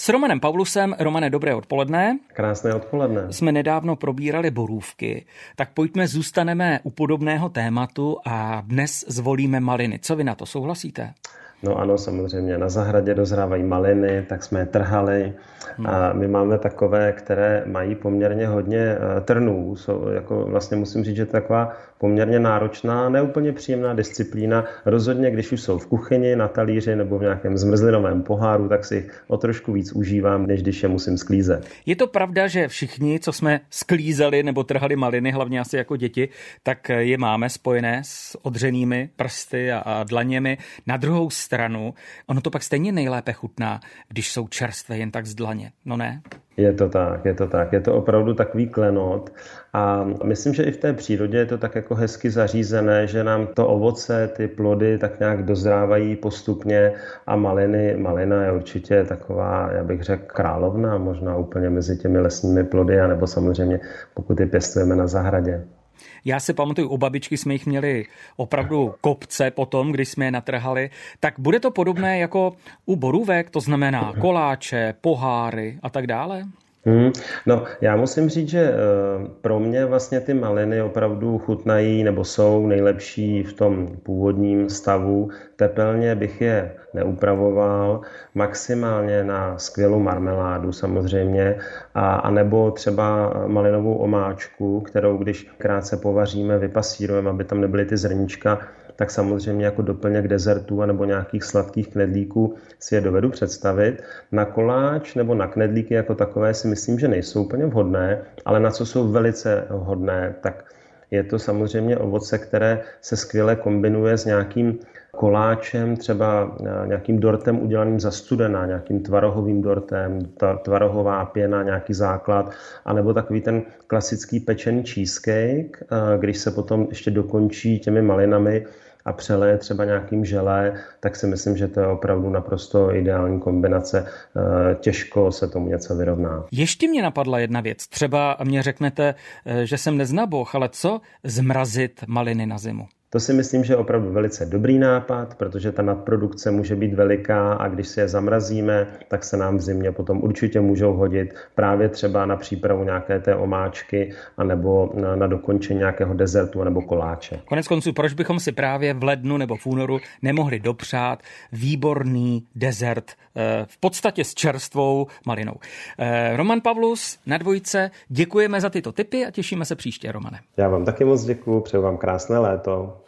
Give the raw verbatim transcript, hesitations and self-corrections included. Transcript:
S Romanem Pavlusem. Romane, dobré odpoledne. Krásné odpoledne. Jsme nedávno probírali borůvky, tak pojďme, zůstaneme u podobného tématu a dnes zvolíme maliny. Co vy na to, souhlasíte? No ano, samozřejmě. Na zahradě dozrávají maliny, tak jsme je trhali. A my máme takové, které mají poměrně hodně trnů. Jsou, jako vlastně musím říct, že to je taková poměrně náročná, neúplně příjemná disciplína. Rozhodně, když už jsou v kuchyni, na talíři nebo v nějakém zmrzlinovém poháru, tak si jich o trošku víc užívám, než když je musím sklízet. Je to pravda, že všichni, co jsme sklízeli nebo trhali maliny, hlavně asi jako děti, tak je máme spojené s odřenými prsty a, a dlaněmi. Na druhou stranu, ono to pak stejně nejlépe chutná, když jsou čerstvé jen tak z dlaně. No ne? Je to tak, je to tak. Je to opravdu takový klenot a myslím, že i v té přírodě je to tak jako hezky zařízené, že nám to ovoce, ty plody tak nějak dozrávají postupně a maliny, malina je určitě taková, já bych řekl, královna, možná úplně mezi těmi lesními plody, anebo samozřejmě pokud je pěstujeme na zahradě. Já si pamatuju, u babičky jsme jich měli opravdu kopce potom, když jsme je natrhali. Tak bude to podobné jako u borůvek, to znamená koláče, poháry a tak dále? Hmm, no, já musím říct, že pro mě vlastně ty maliny opravdu chutnají nebo jsou nejlepší v tom původním stavu. Tepelně bych je neupravoval, maximálně na skvělou marmeládu samozřejmě, a, a nebo třeba malinovou omáčku, kterou když krátce povaříme, vypasírujeme, aby tam nebyly ty zrníčka, tak samozřejmě jako doplněk dezertů nebo nějakých sladkých knedlíků si je dovedu představit. Na koláč nebo na knedlíky jako takové si myslím, že nejsou úplně vhodné, ale na co jsou velice vhodné, tak je to samozřejmě ovoce, které se skvěle kombinuje s nějakým koláčem, třeba nějakým dortem udělaným za studena, nějakým tvarohovým dortem, tvarohová pěna, nějaký základ, anebo takový ten klasický pečený cheesecake, když se potom ještě dokončí těmi malinami a přeleje třeba nějakým želé, tak si myslím, že to je opravdu naprosto ideální kombinace. Těžko se tomu něco vyrovná. Ještě mě napadla jedna věc. Třeba mě řeknete, že jsem neznaboch, ale co zmrazit maliny na zimu? To si myslím, že je opravdu velice dobrý nápad, protože ta nadprodukce může být veliká a když si je zamrazíme, tak se nám v zimě potom určitě můžou hodit právě třeba na přípravu nějaké té omáčky anebo na, na dokončení nějakého dezertu nebo koláče. Konec konců, proč bychom si právě v lednu nebo v únoru nemohli dopřát výborný dezert v podstatě s čerstvou malinou. Roman Pavlus na Dvojce, děkujeme za tyto tipy a těšíme se příště, Romane. Já vám taky moc děkuju, přeju vám krásné léto.